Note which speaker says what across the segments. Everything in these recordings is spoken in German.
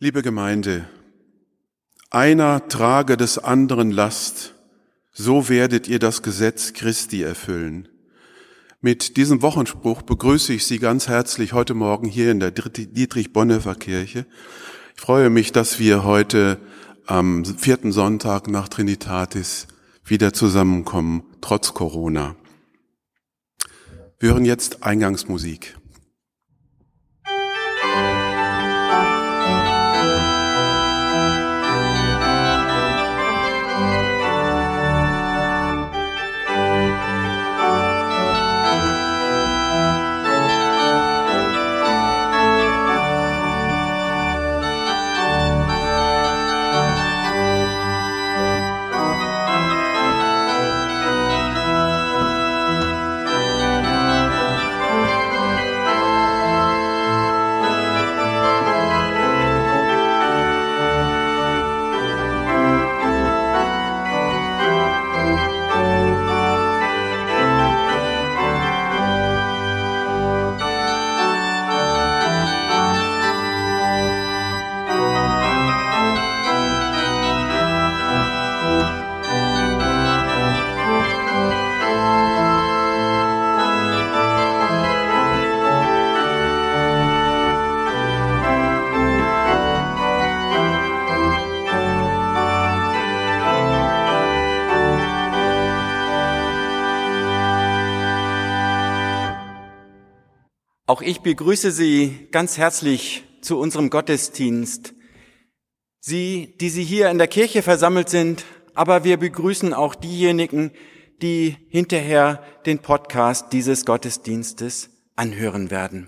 Speaker 1: Liebe Gemeinde, einer trage des anderen Last, so werdet ihr das Gesetz Christi erfüllen. Mit diesem Wochenspruch begrüße ich Sie ganz herzlich heute Morgen hier in der Dietrich-Bonhoeffer-Kirche. Ich freue mich, dass wir heute am 4. Sonntag nach Trinitatis wieder zusammenkommen, trotz Corona. Wir hören jetzt Eingangsmusik.
Speaker 2: Auch ich begrüße Sie ganz herzlich zu unserem Gottesdienst. Sie, die Sie hier in der Kirche versammelt sind, aber wir begrüßen auch diejenigen, die hinterher den Podcast dieses Gottesdienstes anhören werden.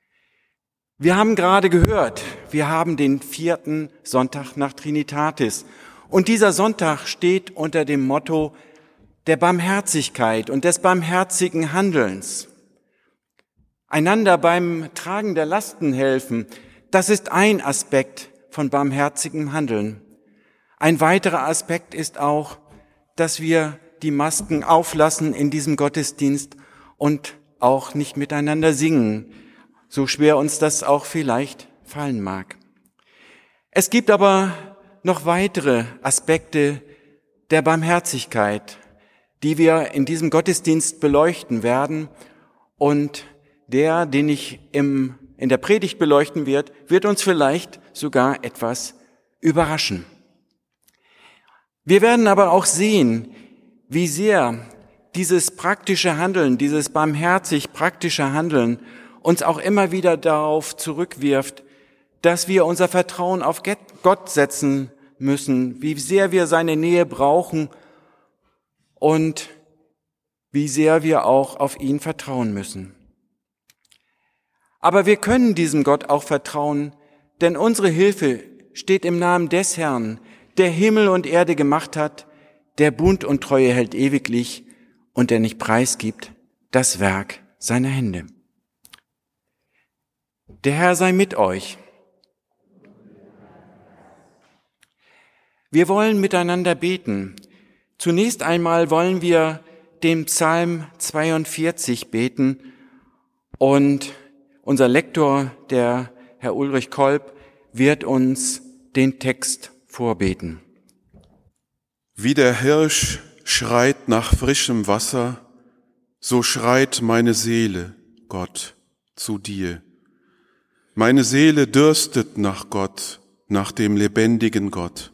Speaker 2: Wir haben gerade gehört, wir haben den 4. Sonntag nach Trinitatis. Und dieser Sonntag steht unter dem Motto der Barmherzigkeit und des barmherzigen Handelns. Einander beim Tragen der Lasten helfen, das ist ein Aspekt von barmherzigem Handeln. Ein weiterer Aspekt ist auch, dass wir die Masken auflassen in diesem Gottesdienst und auch nicht miteinander singen, so schwer uns das auch vielleicht fallen mag. Es gibt aber noch weitere Aspekte der Barmherzigkeit, die wir in diesem Gottesdienst beleuchten werden, und der, den ich in der Predigt beleuchten wird uns vielleicht sogar etwas überraschen. Wir werden aber auch sehen, wie sehr dieses praktische Handeln, dieses barmherzig praktische Handeln uns auch immer wieder darauf zurückwirft, dass wir unser Vertrauen auf Gott setzen müssen, wie sehr wir seine Nähe brauchen und wie sehr wir auch auf ihn vertrauen müssen. Aber wir können diesem Gott auch vertrauen, denn unsere Hilfe steht im Namen des Herrn, der Himmel und Erde gemacht hat, der Bund und Treue hält ewiglich und der nicht preisgibt das Werk seiner Hände. Der Herr sei mit euch. Wir wollen miteinander beten. Zunächst einmal wollen wir den Psalm 42 beten, und unser Lektor, der Herr Ulrich Kolb, wird uns den Text vorbeten.
Speaker 1: Wie der Hirsch schreit nach frischem Wasser, so schreit meine Seele, Gott, zu dir. Meine Seele dürstet nach Gott, nach dem lebendigen Gott.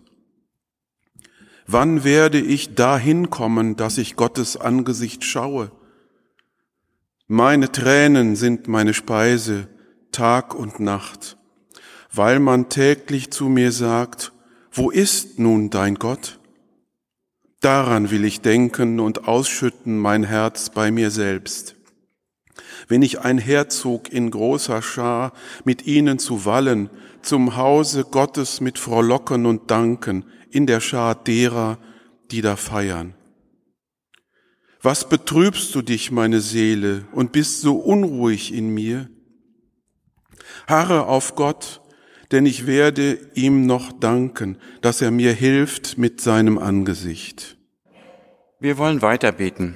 Speaker 1: Wann werde ich dahin kommen, dass ich Gottes Angesicht schaue? Meine Tränen sind meine Speise, Tag und Nacht, weil man täglich zu mir sagt, wo ist nun dein Gott? Daran will ich denken und ausschütten mein Herz bei mir selbst. Wenn ich einherzog in großer Schar, mit ihnen zu wallen, zum Hause Gottes mit Frohlocken und Danken, in der Schar derer, die da feiern. Was betrübst du dich, meine Seele, und bist so unruhig in mir? Harre auf Gott, denn ich werde ihm noch danken, dass er mir hilft mit seinem Angesicht.
Speaker 2: Wir wollen weiter beten.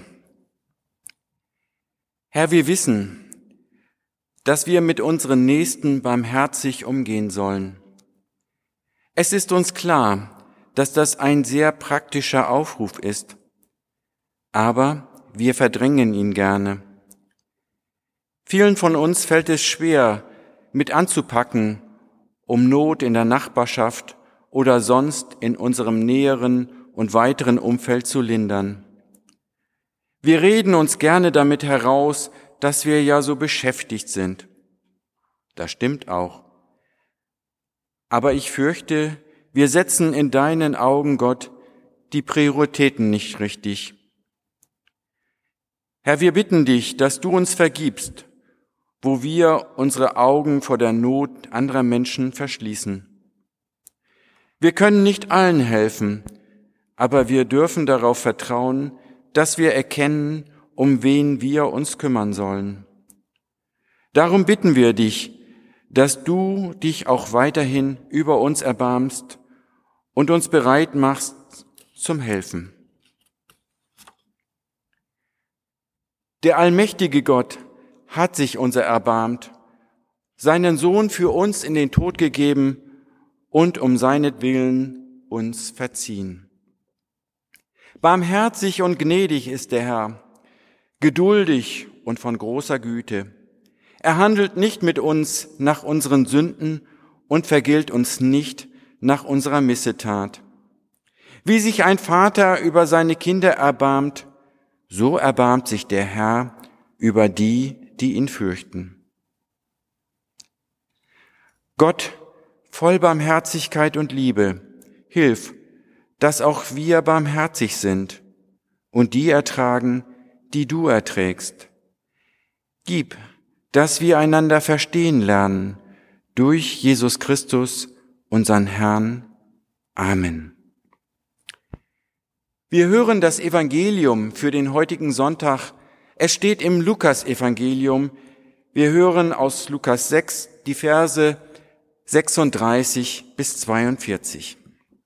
Speaker 2: Herr, wir wissen, dass wir mit unseren Nächsten barmherzig umgehen sollen. Es ist uns klar, dass das ein sehr praktischer Aufruf ist, aber wir verdrängen ihn gerne. Vielen von uns fällt es schwer, mit anzupacken, um Not in der Nachbarschaft oder sonst in unserem näheren und weiteren Umfeld zu lindern. Wir reden uns gerne damit heraus, dass wir ja so beschäftigt sind. Das stimmt auch. Aber ich fürchte, wir setzen in deinen Augen, Gott, die Prioritäten nicht richtig. Herr, wir bitten dich, dass du uns vergibst, wo wir unsere Augen vor der Not anderer Menschen verschließen. Wir können nicht allen helfen, aber wir dürfen darauf vertrauen, dass wir erkennen, um wen wir uns kümmern sollen. Darum bitten wir dich, dass du dich auch weiterhin über uns erbarmst und uns bereit machst zum Helfen. Der allmächtige Gott hat sich unser erbarmt, seinen Sohn für uns in den Tod gegeben und um seinetwillen uns verziehen. Barmherzig und gnädig ist der Herr, geduldig und von großer Güte. Er handelt nicht mit uns nach unseren Sünden und vergilt uns nicht nach unserer Missetat. Wie sich ein Vater über seine Kinder erbarmt, so erbarmt sich der Herr über die, die ihn fürchten. Gott, voll Barmherzigkeit und Liebe, hilf, dass auch wir barmherzig sind und die ertragen, die du erträgst. Gib, dass wir einander verstehen lernen, durch Jesus Christus, unseren Herrn. Amen. Wir hören das Evangelium für den heutigen Sonntag. Es steht im Lukas-Evangelium. Wir hören aus Lukas 6 die Verse 36 bis 42.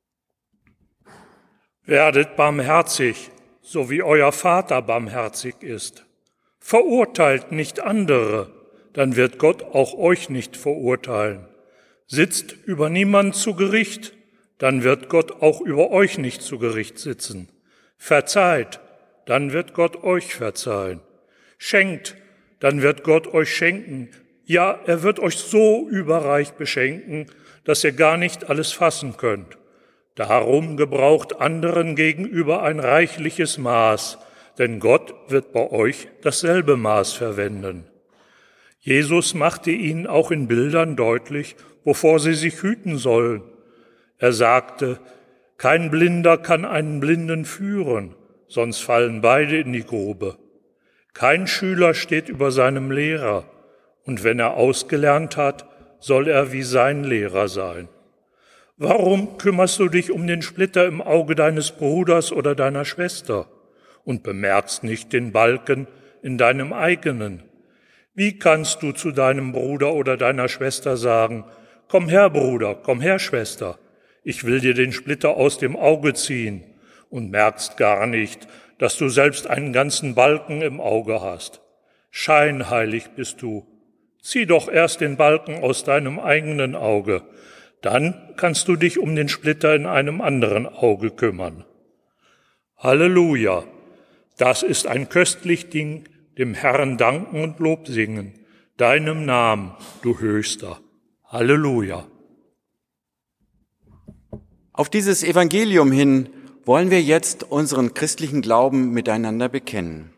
Speaker 3: Werdet barmherzig, so wie euer Vater barmherzig ist. Verurteilt nicht andere, dann wird Gott auch euch nicht verurteilen. Sitzt über niemand zu Gericht, dann wird Gott auch über euch nicht zu Gericht sitzen. Verzeiht, dann wird Gott euch verzeihen. Schenkt, dann wird Gott euch schenken. Ja, er wird euch so überreich beschenken, dass ihr gar nicht alles fassen könnt. Darum gebraucht anderen gegenüber ein reichliches Maß, denn Gott wird bei euch dasselbe Maß verwenden. Jesus machte ihnen auch in Bildern deutlich, wovor sie sich hüten sollen. Er sagte, kein Blinder kann einen Blinden führen, sonst fallen beide in die Grube. Kein Schüler steht über seinem Lehrer, und wenn er ausgelernt hat, soll er wie sein Lehrer sein. Warum kümmerst du dich um den Splitter im Auge deines Bruders oder deiner Schwester und bemerkst nicht den Balken in deinem eigenen? Wie kannst du zu deinem Bruder oder deiner Schwester sagen, komm her, Bruder, komm her, Schwester, ich will dir den Splitter aus dem Auge ziehen, und merkst gar nicht, dass du selbst einen ganzen Balken im Auge hast. Scheinheilig bist du. Zieh doch erst den Balken aus deinem eigenen Auge, dann kannst du dich um den Splitter in einem anderen Auge kümmern. Halleluja! Das ist ein köstlich Ding, dem Herrn danken und Lob singen, deinem Namen, du Höchster. Halleluja!
Speaker 2: Auf dieses Evangelium hin wollen wir jetzt unseren christlichen Glauben miteinander bekennen.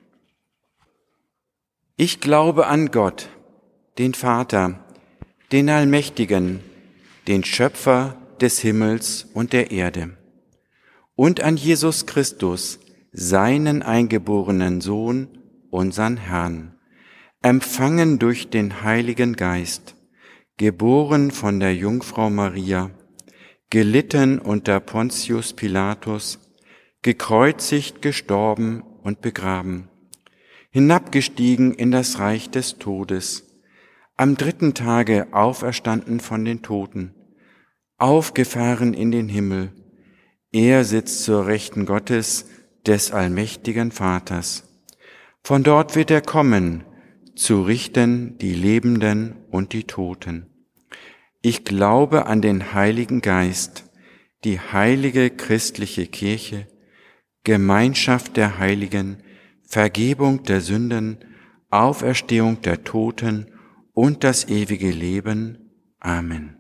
Speaker 2: Ich glaube an Gott, den Vater, den Allmächtigen, den Schöpfer des Himmels und der Erde, und an Jesus Christus, seinen eingeborenen Sohn, unseren Herrn, empfangen durch den Heiligen Geist, geboren von der Jungfrau Maria, gelitten unter Pontius Pilatus, gekreuzigt, gestorben und begraben, hinabgestiegen in das Reich des Todes, am 3. Tage auferstanden von den Toten, aufgefahren in den Himmel. Er sitzt zur Rechten Gottes, des allmächtigen Vaters. Von dort wird er kommen, zu richten die Lebenden und die Toten. Ich glaube an den Heiligen Geist, die heilige christliche Kirche, Gemeinschaft der Heiligen, Vergebung der Sünden, Auferstehung der Toten und das ewige Leben. Amen.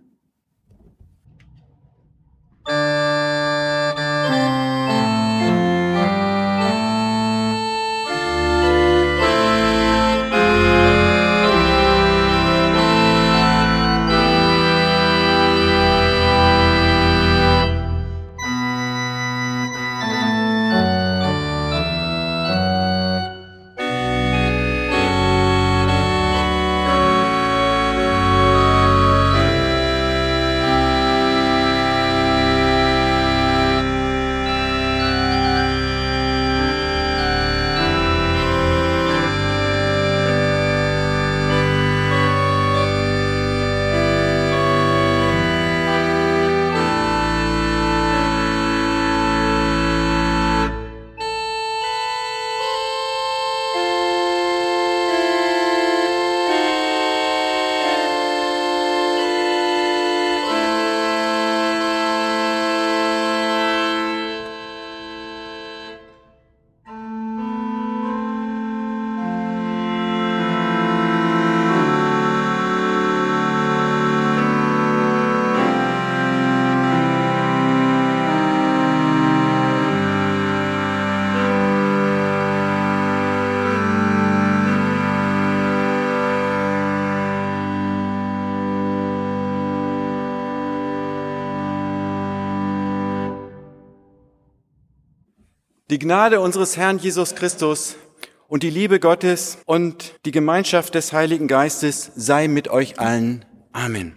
Speaker 2: Die Gnade unseres Herrn Jesus Christus und die Liebe Gottes und die Gemeinschaft des Heiligen Geistes sei mit euch allen. Amen.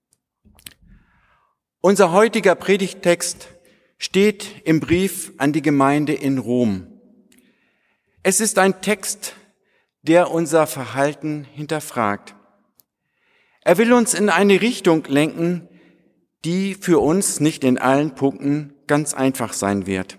Speaker 2: Unser heutiger Predigttext steht im Brief an die Gemeinde in Rom. Es ist ein Text, der unser Verhalten hinterfragt. Er will uns in eine Richtung lenken, die für uns nicht in allen Punkten ganz einfach sein wird.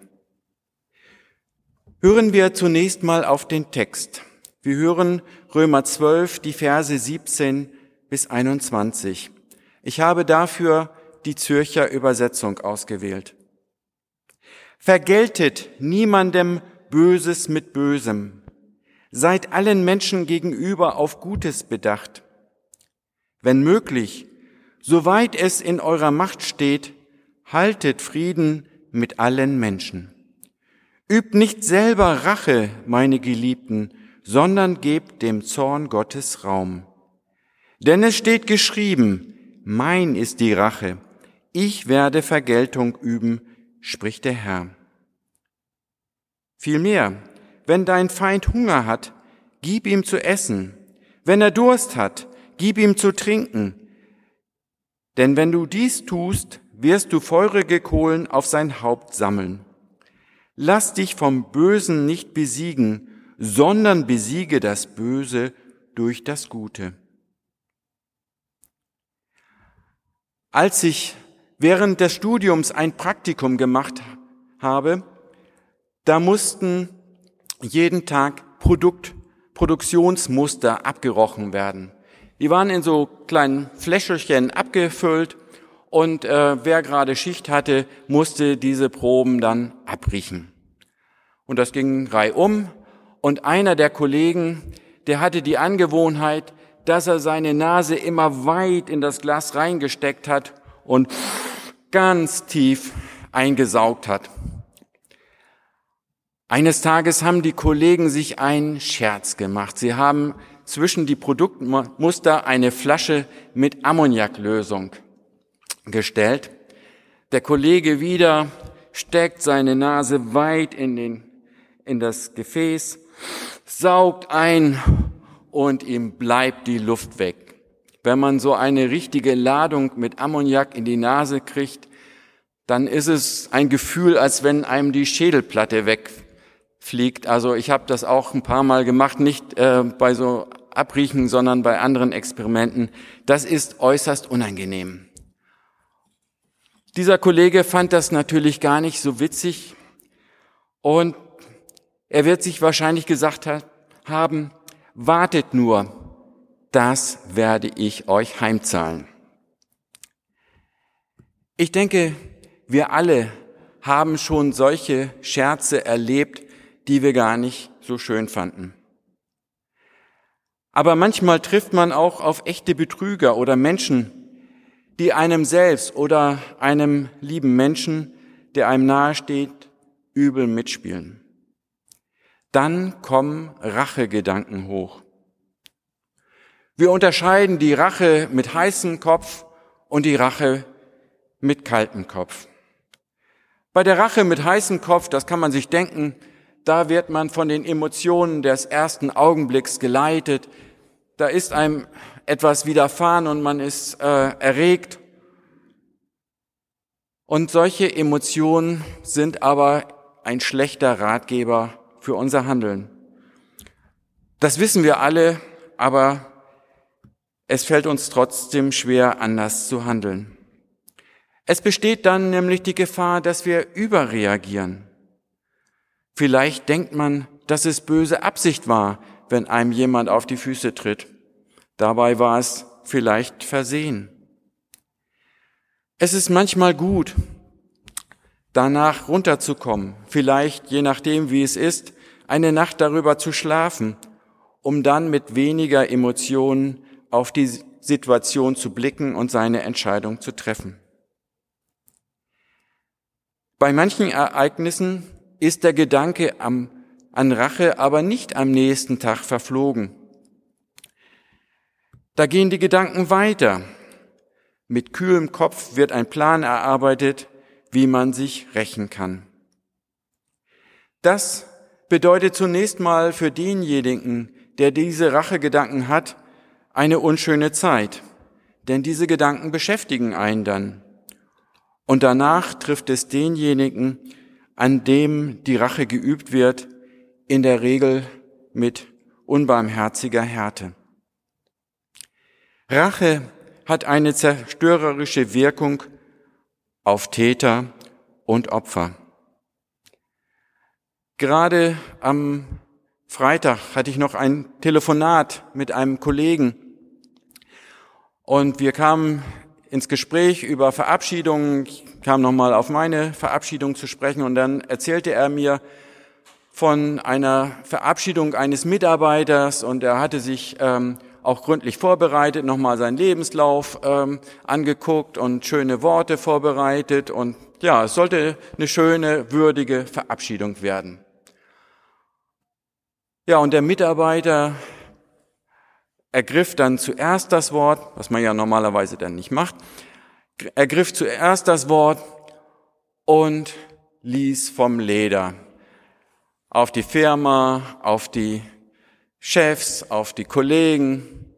Speaker 2: Hören wir zunächst mal auf den Text. Wir hören Römer 12, die Verse 17 bis 21. Ich habe dafür die Zürcher Übersetzung ausgewählt. Vergeltet niemandem Böses mit Bösem. Seid allen Menschen gegenüber auf Gutes bedacht. Wenn möglich, soweit es in eurer Macht steht, haltet Frieden mit allen Menschen. Übt nicht selber Rache, meine Geliebten, sondern gebt dem Zorn Gottes Raum. Denn es steht geschrieben, mein ist die Rache, ich werde Vergeltung üben, spricht der Herr. Vielmehr, wenn dein Feind Hunger hat, gib ihm zu essen. Wenn er Durst hat, gib ihm zu trinken. Denn wenn du dies tust, wirst du feurige Kohlen auf sein Haupt sammeln. Lass dich vom Bösen nicht besiegen, sondern besiege das Böse durch das Gute. Als ich während des Studiums ein Praktikum gemacht habe, da mussten jeden Tag Produktionsmuster abgerochen werden. Die waren in so kleinen Fläschchen abgefüllt und wer gerade Schicht hatte, musste diese Proben dann abriechen. Und das ging reihum. Und einer der Kollegen, der hatte die Angewohnheit, dass er seine Nase immer weit in das Glas reingesteckt hat und ganz tief eingesaugt hat. Eines Tages haben die Kollegen sich einen Scherz gemacht. Sie haben zwischen die Produktmuster eine Flasche mit Ammoniaklösung gestellt. Der Kollege wieder steckt seine Nase weit in das Gefäß, saugt ein und ihm bleibt die Luft weg. Wenn man so eine richtige Ladung mit Ammoniak in die Nase kriegt, dann ist es ein Gefühl, als wenn einem die Schädelplatte wegfliegt. Also ich habe das auch ein paar Mal gemacht, nicht bei so Abriechen, sondern bei anderen Experimenten. Das ist äußerst unangenehm. Dieser Kollege fand das natürlich gar nicht so witzig und er wird sich wahrscheinlich gesagt haben, wartet nur, das werde ich euch heimzahlen. Ich denke, wir alle haben schon solche Scherze erlebt, die wir gar nicht so schön fanden. Aber manchmal trifft man auch auf echte Betrüger oder Menschen, die einem selbst oder einem lieben Menschen, der einem nahesteht, übel mitspielen. Dann kommen Rachegedanken hoch. Wir unterscheiden die Rache mit heißem Kopf und die Rache mit kaltem Kopf. Bei der Rache mit heißem Kopf, das kann man sich denken, da wird man von den Emotionen des ersten Augenblicks geleitet. Da ist einem etwas widerfahren und man ist erregt. Und solche Emotionen sind aber ein schlechter Ratgeber für unser Handeln. Das wissen wir alle, aber es fällt uns trotzdem schwer, anders zu handeln. Es besteht dann nämlich die Gefahr, dass wir überreagieren. Vielleicht denkt man, dass es böse Absicht war, wenn einem jemand auf die Füße tritt. Dabei war es vielleicht Versehen. Es ist manchmal gut, danach runterzukommen, vielleicht, je nachdem wie es ist, eine Nacht darüber zu schlafen, um dann mit weniger Emotionen auf die Situation zu blicken und seine Entscheidung zu treffen. Bei manchen Ereignissen ist der Gedanke an Rache aber nicht am nächsten Tag verflogen. Da gehen die Gedanken weiter. Mit kühlem Kopf wird ein Plan erarbeitet, wie man sich rächen kann. Das bedeutet zunächst mal für denjenigen, der diese Rachegedanken hat, eine unschöne Zeit, denn diese Gedanken beschäftigen einen dann. Und danach trifft es denjenigen, an dem die Rache geübt wird, in der Regel mit unbarmherziger Härte. Rache hat eine zerstörerische Wirkung auf Täter und Opfer. Gerade am Freitag hatte ich noch ein Telefonat mit einem Kollegen und wir kamen ins Gespräch über Verabschiedungen. Ich kam nochmal auf meine Verabschiedung zu sprechen und dann erzählte er mir von einer Verabschiedung eines Mitarbeiters und er hatte sich auch gründlich vorbereitet, nochmal seinen Lebenslauf angeguckt und schöne Worte vorbereitet und ja, es sollte eine schöne, würdige Verabschiedung werden. Ja, und der Mitarbeiter ergriff dann zuerst das Wort, was man ja normalerweise dann nicht macht, ergriff zuerst das Wort und ließ vom Leder auf die Firma, auf die Chefs, auf die Kollegen.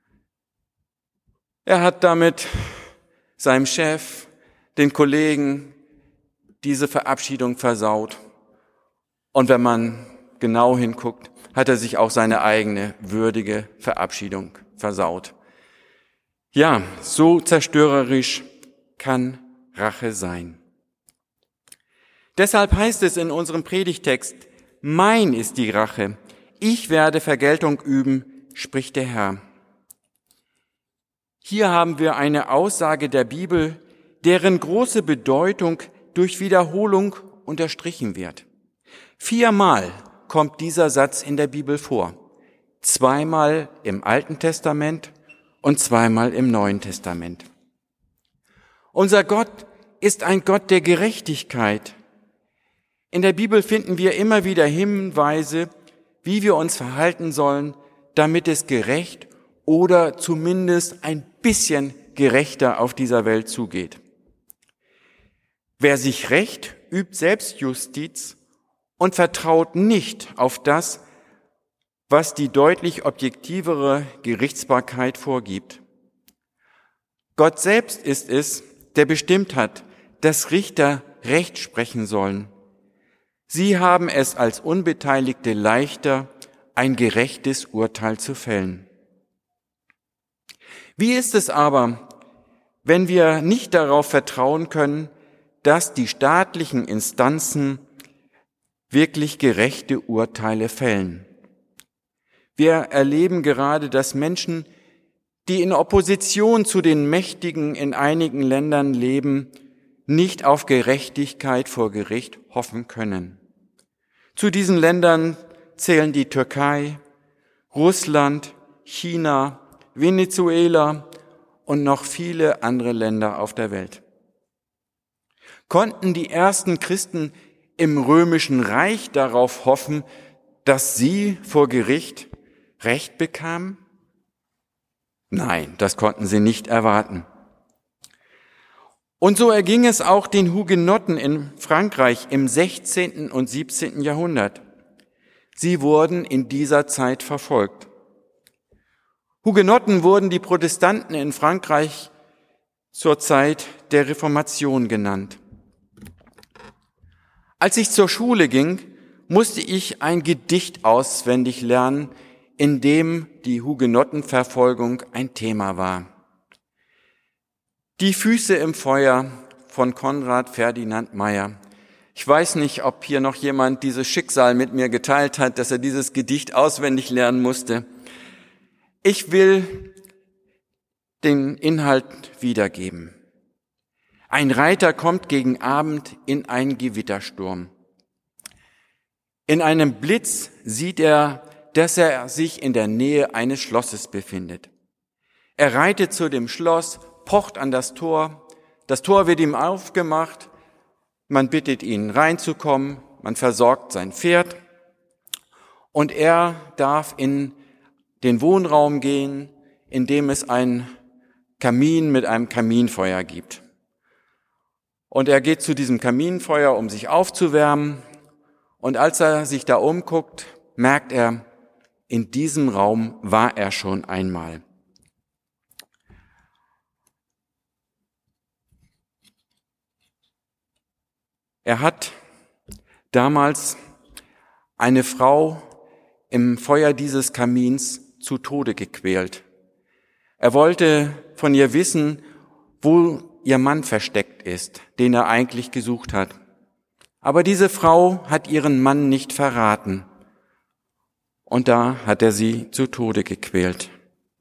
Speaker 2: Er hat damit seinem Chef, den Kollegen, diese Verabschiedung versaut. Und wenn man genau hinguckt, hat er sich auch seine eigene würdige Verabschiedung versaut. Ja, so zerstörerisch kann Rache sein. Deshalb heißt es in unserem Predigtext, mein ist die Rache, ich werde Vergeltung üben, spricht der Herr. Hier haben wir eine Aussage der Bibel, deren große Bedeutung durch Wiederholung unterstrichen wird. 4-mal kommt dieser Satz in der Bibel vor. 2-mal im Alten Testament und 2-mal im Neuen Testament. Unser Gott ist ein Gott der Gerechtigkeit. In der Bibel finden wir immer wieder Hinweise, wie wir uns verhalten sollen, damit es gerecht oder zumindest ein bisschen gerechter auf dieser Welt zugeht. Wer sich rächt, übt Selbstjustiz und vertraut nicht auf das, was die deutlich objektivere Gerichtsbarkeit vorgibt. Gott selbst ist es, der bestimmt hat, dass Richter Recht sprechen sollen. Sie haben es als Unbeteiligte leichter, ein gerechtes Urteil zu fällen. Wie ist es aber, wenn wir nicht darauf vertrauen können, dass die staatlichen Instanzen wirklich gerechte Urteile fällen? Wir erleben gerade, dass Menschen, die in Opposition zu den Mächtigen in einigen Ländern leben, nicht auf Gerechtigkeit vor Gericht hoffen können. Zu diesen Ländern zählen die Türkei, Russland, China, Venezuela und noch viele andere Länder auf der Welt. Konnten die ersten Christen im Römischen Reich darauf hoffen, dass sie vor Gericht Recht bekamen? Nein, das konnten sie nicht erwarten. Und so erging es auch den Hugenotten in Frankreich im 16. und 17. Jahrhundert. Sie wurden in dieser Zeit verfolgt. Hugenotten wurden die Protestanten in Frankreich zur Zeit der Reformation genannt. Als ich zur Schule ging, musste ich ein Gedicht auswendig lernen, in dem die Hugenottenverfolgung ein Thema war. Die Füße im Feuer von Konrad Ferdinand Meyer. Ich weiß nicht, ob hier noch jemand dieses Schicksal mit mir geteilt hat, dass er dieses Gedicht auswendig lernen musste. Ich will den Inhalt wiedergeben. Ein Reiter kommt gegen Abend in einen Gewittersturm. In einem Blitz sieht er, dass er sich in der Nähe eines Schlosses befindet. Er reitet zu dem Schloss, pocht an das Tor wird ihm aufgemacht, man bittet ihn reinzukommen, man versorgt sein Pferd und er darf in den Wohnraum gehen, in dem es einen Kamin mit einem Kaminfeuer gibt. Und er geht zu diesem Kaminfeuer, um sich aufzuwärmen. Und als er sich da umguckt, merkt er, in diesem Raum war er schon einmal. Er hat damals eine Frau im Feuer dieses Kamins zu Tode gequält. Er wollte von ihr wissen, wo ihr Mann versteckt ist, den er eigentlich gesucht hat. Aber diese Frau hat ihren Mann nicht verraten. Und da hat er sie zu Tode gequält.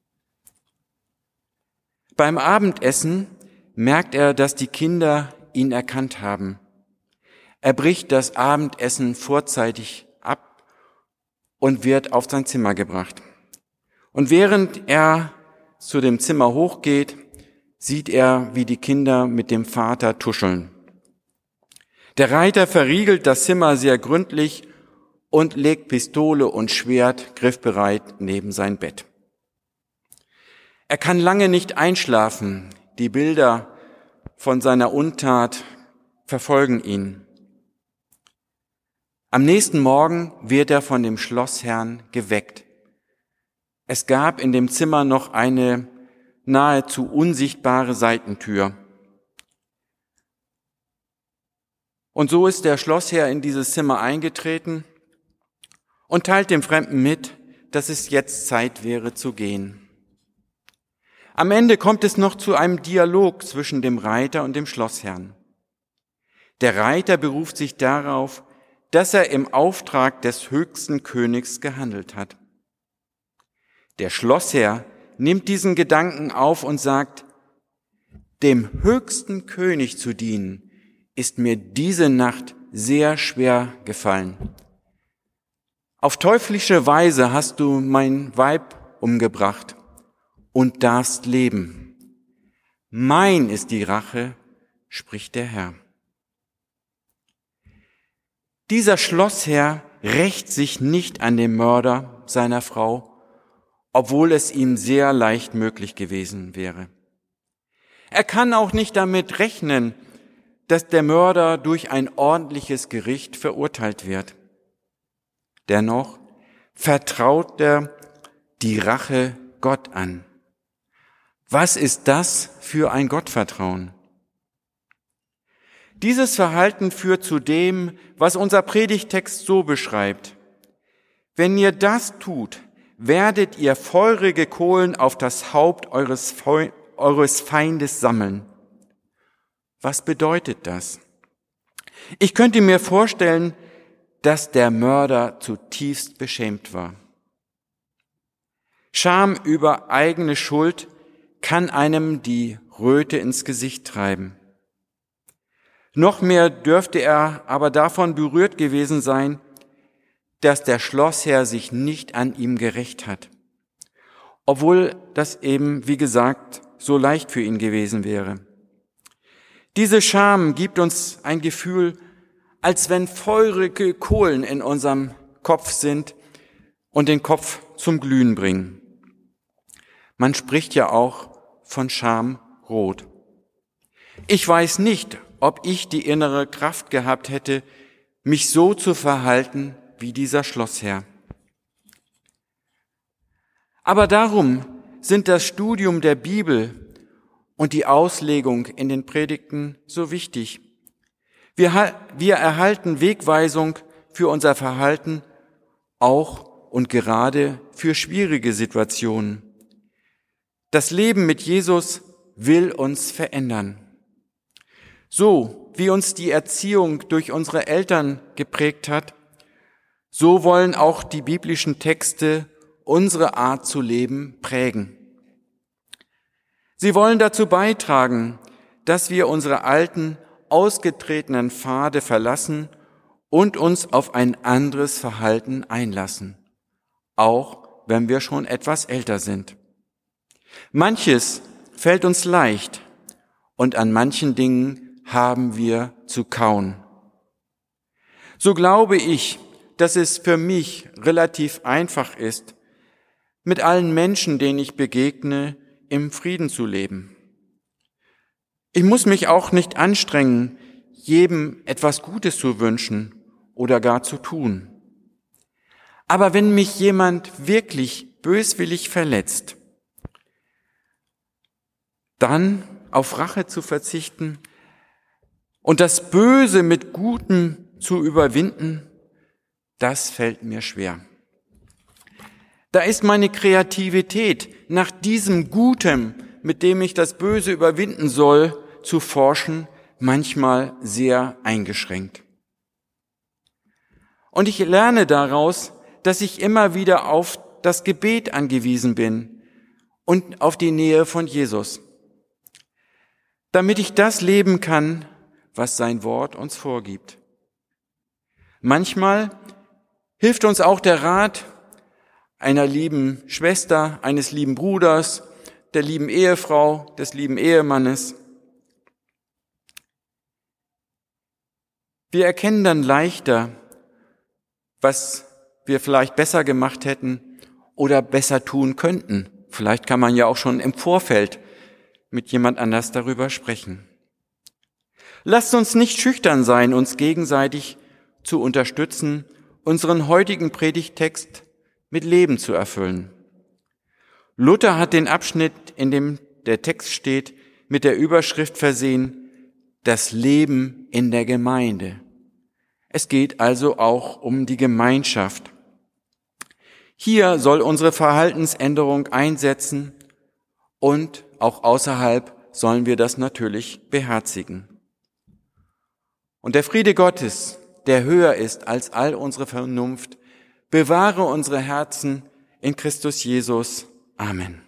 Speaker 2: Beim Abendessen merkt er, dass die Kinder ihn erkannt haben. Er bricht das Abendessen vorzeitig ab und wird auf sein Zimmer gebracht. Und während er zu dem Zimmer hochgeht, sieht er, wie die Kinder mit dem Vater tuscheln. Der Reiter verriegelt das Zimmer sehr gründlich und legt Pistole und Schwert griffbereit neben sein Bett. Er kann lange nicht einschlafen. Die Bilder von seiner Untat verfolgen ihn. Am nächsten Morgen wird er von dem Schlossherrn geweckt. Es gab in dem Zimmer noch eine nahezu unsichtbare Seitentür. Und so ist der Schlossherr in dieses Zimmer eingetreten und teilt dem Fremden mit, dass es jetzt Zeit wäre zu gehen. Am Ende kommt es noch zu einem Dialog zwischen dem Reiter und dem Schlossherrn. Der Reiter beruft sich darauf, dass er im Auftrag des höchsten Königs gehandelt hat. Der Schlossherr nimmt diesen Gedanken auf und sagt, dem höchsten König zu dienen, ist mir diese Nacht sehr schwer gefallen. Auf teuflische Weise hast du mein Weib umgebracht und darfst leben. Mein ist die Rache, spricht der Herr. Dieser Schlossherr rächt sich nicht an dem Mörder seiner Frau, obwohl es ihm sehr leicht möglich gewesen wäre. Er kann auch nicht damit rechnen, dass der Mörder durch ein ordentliches Gericht verurteilt wird. Dennoch vertraut er die Rache Gott an. Was ist das für ein Gottvertrauen? Dieses Verhalten führt zu dem, was unser Predigtext so beschreibt. Wenn ihr das tut, werdet ihr feurige Kohlen auf das Haupt eures Feindes sammeln. Was bedeutet das? Ich könnte mir vorstellen, dass der Mörder zutiefst beschämt war. Scham über eigene Schuld kann einem die Röte ins Gesicht treiben. Noch mehr dürfte er aber davon berührt gewesen sein, dass der Schlossherr sich nicht an ihm gerächt hat, obwohl das eben, wie gesagt, so leicht für ihn gewesen wäre. Diese Scham gibt uns ein Gefühl, als wenn feurige Kohlen in unserem Kopf sind und den Kopf zum Glühen bringen. Man spricht ja auch von Schamrot. Ich weiß nicht, ob ich die innere Kraft gehabt hätte, mich so zu verhalten wie dieser Schlossherr. Aber darum sind das Studium der Bibel und die Auslegung in den Predigten so wichtig. Wir erhalten Wegweisung für unser Verhalten, auch und gerade für schwierige Situationen. Das Leben mit Jesus will uns verändern. So wie uns die Erziehung durch unsere Eltern geprägt hat, so wollen auch die biblischen Texte unsere Art zu leben prägen. Sie wollen dazu beitragen, dass wir unsere alten, ausgetretenen Pfade verlassen und uns auf ein anderes Verhalten einlassen, auch wenn wir schon etwas älter sind. Manches fällt uns leicht und an manchen Dingen haben wir zu kauen. So glaube ich, dass es für mich relativ einfach ist, mit allen Menschen, denen ich begegne, im Frieden zu leben. Ich muss mich auch nicht anstrengen, jedem etwas Gutes zu wünschen oder gar zu tun. Aber wenn mich jemand wirklich böswillig verletzt, dann auf Rache zu verzichten und das Böse mit Gutem zu überwinden, das fällt mir schwer. Da ist meine Kreativität, nach diesem Gutem, mit dem ich das Böse überwinden soll, zu forschen, manchmal sehr eingeschränkt. Und ich lerne daraus, dass ich immer wieder auf das Gebet angewiesen bin und auf die Nähe von Jesus, damit ich das leben kann, was sein Wort uns vorgibt. Manchmal hilft uns auch der Rat einer lieben Schwester, eines lieben Bruders, der lieben Ehefrau, des lieben Ehemannes. Wir erkennen dann leichter, was wir vielleicht besser gemacht hätten oder besser tun könnten. Vielleicht kann man ja auch schon im Vorfeld mit jemand anders darüber sprechen. Lasst uns nicht schüchtern sein, uns gegenseitig zu unterstützen, unseren heutigen Predigttext mit Leben zu erfüllen. Luther hat den Abschnitt, in dem der Text steht, mit der Überschrift versehen, das Leben in der Gemeinde. Es geht also auch um die Gemeinschaft. Hier soll unsere Verhaltensänderung einsetzen und auch außerhalb sollen wir das natürlich beherzigen. Und der Friede Gottes, der höher ist als all unsere Vernunft, bewahre unsere Herzen in Christus Jesus. Amen.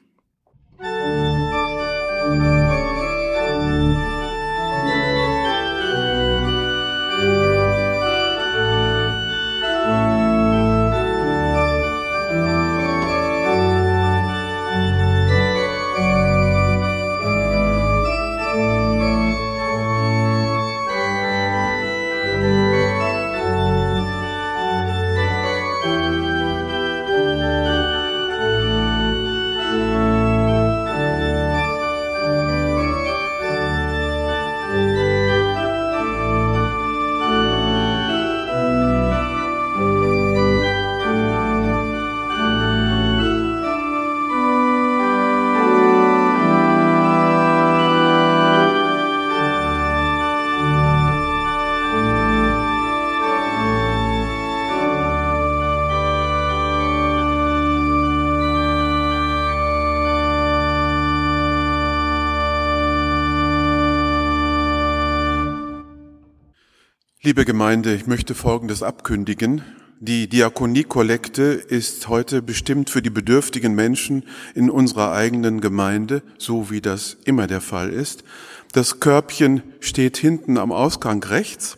Speaker 1: Liebe Gemeinde, ich möchte Folgendes abkündigen. Die Diakoniekollekte ist heute bestimmt für die bedürftigen Menschen in unserer eigenen Gemeinde, so wie das immer der Fall ist. Das Körbchen steht hinten am Ausgang rechts.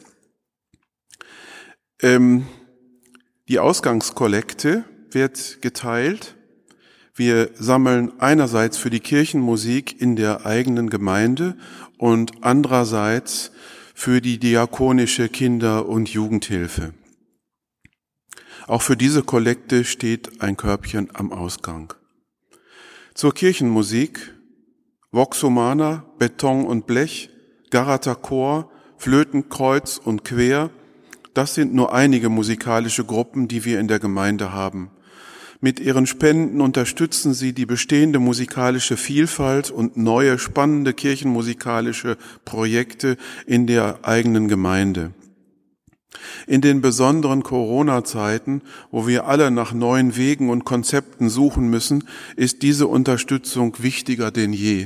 Speaker 1: Die Ausgangskollekte wird geteilt. Wir sammeln einerseits für die Kirchenmusik in der eigenen Gemeinde und andererseits für die diakonische Kinder- und Jugendhilfe. Auch für diese Kollekte steht ein Körbchen am Ausgang. Zur Kirchenmusik: Vox Humana, Beton und Blech, Garrater Chor, Flöten, Kreuz und Quer. Das sind nur einige musikalische Gruppen, die wir in der Gemeinde haben. Mit ihren Spenden unterstützen sie die bestehende musikalische Vielfalt und neue, spannende kirchenmusikalische Projekte in der eigenen Gemeinde. In den besonderen Corona-Zeiten, wo wir alle nach neuen Wegen und Konzepten suchen müssen, ist diese Unterstützung wichtiger denn je.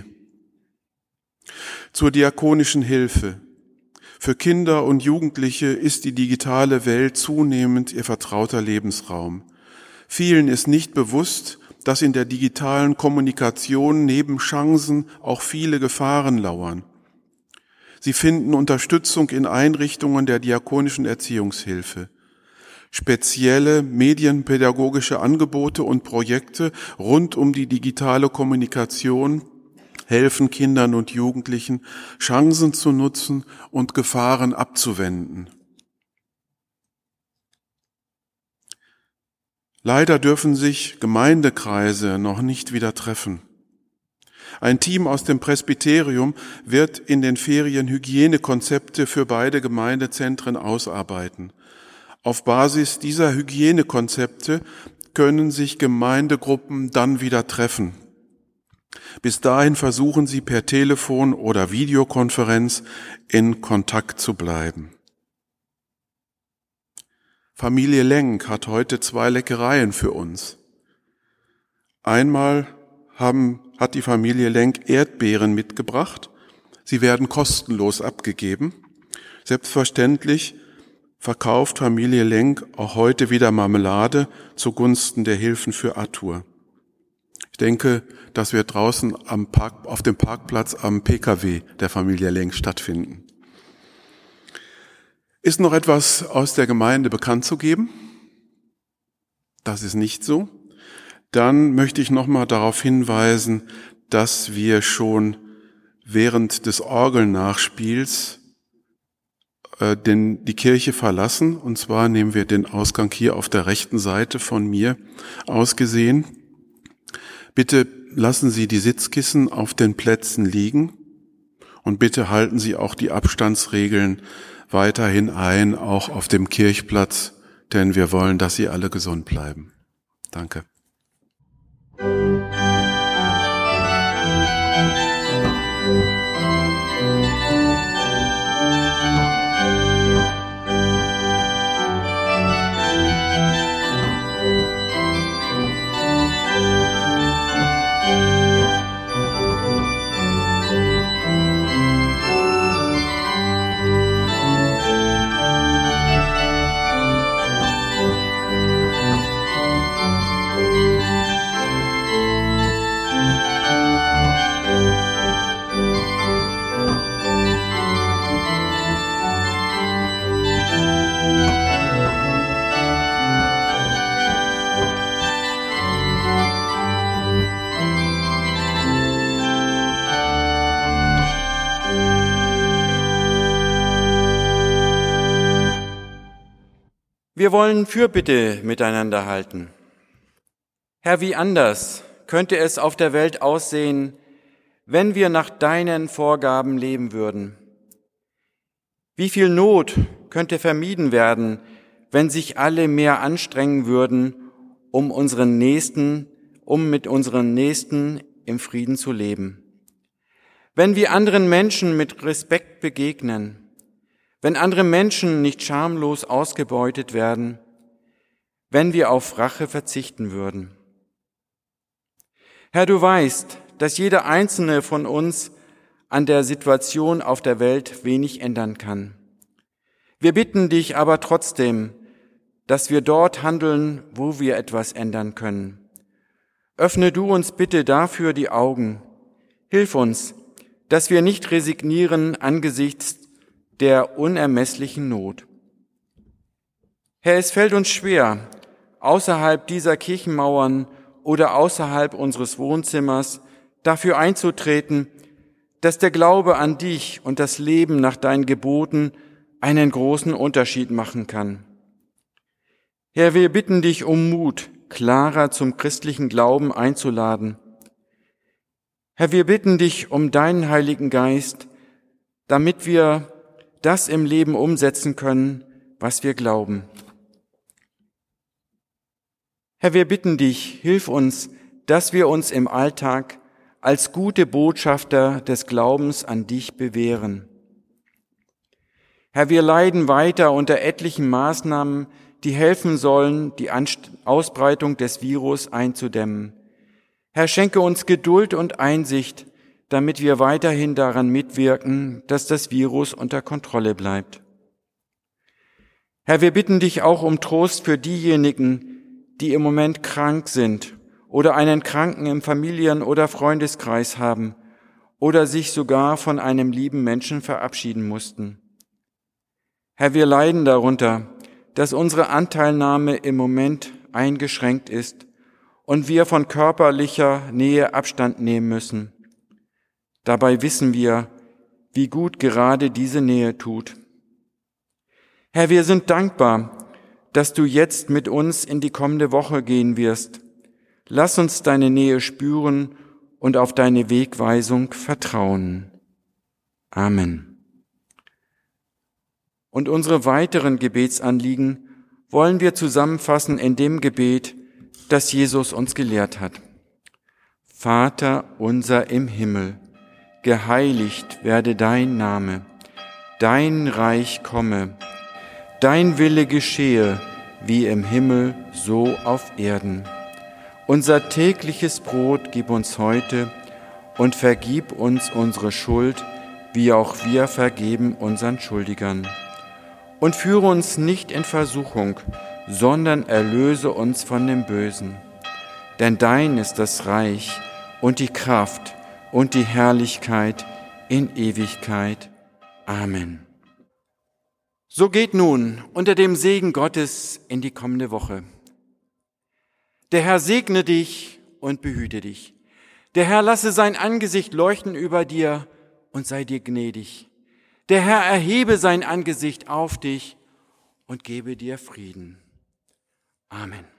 Speaker 1: Zur diakonischen Hilfe. Für Kinder und Jugendliche ist die digitale Welt zunehmend ihr vertrauter Lebensraum. Vielen ist nicht bewusst, dass in der digitalen Kommunikation neben Chancen auch viele Gefahren lauern. Sie finden Unterstützung in Einrichtungen der diakonischen Erziehungshilfe. Spezielle medienpädagogische Angebote und Projekte rund um die digitale Kommunikation helfen Kindern und Jugendlichen, Chancen zu nutzen und Gefahren abzuwenden. Leider dürfen sich Gemeindekreise noch nicht wieder treffen. Ein Team aus dem Presbyterium wird in den Ferien Hygienekonzepte für beide Gemeindezentren ausarbeiten. Auf Basis dieser Hygienekonzepte können sich Gemeindegruppen dann wieder treffen. Bis dahin versuchen sie per Telefon oder Videokonferenz in Kontakt zu bleiben. Familie Lenk hat heute 2 Leckereien für uns. Einmal hat die Familie Lenk Erdbeeren mitgebracht. Sie werden kostenlos abgegeben. Selbstverständlich verkauft Familie Lenk auch heute wieder Marmelade zugunsten der Hilfen für Arthur. Ich denke, das wird draußen auf dem Parkplatz am PKW der Familie Lenk stattfinden. Ist noch etwas aus der Gemeinde bekannt zu geben? Das ist nicht so. Dann möchte ich nochmal darauf hinweisen, dass wir schon während des Orgelnachspiels die Kirche verlassen. Und zwar nehmen wir den Ausgang hier auf der rechten Seite von mir aus gesehen. Bitte lassen Sie die Sitzkissen auf den Plätzen liegen und bitte halten Sie auch die Abstandsregeln weiterhin ein, auch auf dem Kirchplatz, denn wir wollen, dass Sie alle gesund bleiben. Danke.
Speaker 2: Wir wollen Fürbitte miteinander halten. Herr, wie anders könnte es auf der Welt aussehen, wenn wir nach deinen Vorgaben leben würden? Wie viel Not könnte vermieden werden, wenn sich alle mehr anstrengen würden, um mit unseren Nächsten im Frieden zu leben? Wenn wir anderen Menschen mit Respekt begegnen, wenn andere Menschen nicht schamlos ausgebeutet werden, wenn wir auf Rache verzichten würden. Herr, du weißt, dass jeder einzelne von uns an der Situation auf der Welt wenig ändern kann. Wir bitten dich aber trotzdem, dass wir dort handeln, wo wir etwas ändern können. Öffne du uns bitte dafür die Augen. Hilf uns, dass wir nicht resignieren angesichts der unermesslichen Not. Herr, es fällt uns schwer, außerhalb dieser Kirchenmauern oder außerhalb unseres Wohnzimmers dafür einzutreten, dass der Glaube an dich und das Leben nach deinen Geboten einen großen Unterschied machen kann. Herr, wir bitten dich um Mut, klarer zum christlichen Glauben einzuladen. Herr, wir bitten dich um deinen Heiligen Geist, damit wir das im Leben umsetzen können, was wir glauben. Herr, wir bitten dich, hilf uns, dass wir uns im Alltag als gute Botschafter des Glaubens an dich bewähren. Herr, wir leiden weiter unter etlichen Maßnahmen, die helfen sollen, die Ausbreitung des Virus einzudämmen. Herr, schenke uns Geduld und Einsicht, damit wir weiterhin daran mitwirken, dass das Virus unter Kontrolle bleibt. Herr, wir bitten dich auch um Trost für diejenigen, die im Moment krank sind oder einen Kranken im Familien- oder Freundeskreis haben oder sich sogar von einem lieben Menschen verabschieden mussten. Herr, wir leiden darunter, dass unsere Anteilnahme im Moment eingeschränkt ist und wir von körperlicher Nähe Abstand nehmen müssen. Dabei wissen wir, wie gut gerade diese Nähe tut. Herr, wir sind dankbar, dass du jetzt mit uns in die kommende Woche gehen wirst. Lass uns deine Nähe spüren und auf deine Wegweisung vertrauen. Amen. Und unsere weiteren Gebetsanliegen wollen wir zusammenfassen in dem Gebet, das Jesus uns gelehrt hat. Vater unser im Himmel, geheiligt werde dein Name, dein Reich komme, dein Wille geschehe, wie im Himmel, so auf Erden. Unser tägliches Brot gib uns heute und vergib uns unsere Schuld, wie auch wir vergeben unseren Schuldigern. Und führe uns nicht in Versuchung, sondern erlöse uns von dem Bösen. Denn dein ist das Reich und die Kraft und die Herrlichkeit in Ewigkeit. Amen. So geht nun unter dem Segen Gottes in die kommende Woche. Der Herr segne dich und behüte dich. Der Herr lasse sein Angesicht leuchten über dir und sei dir gnädig. Der Herr erhebe sein Angesicht auf dich und gebe dir Frieden. Amen.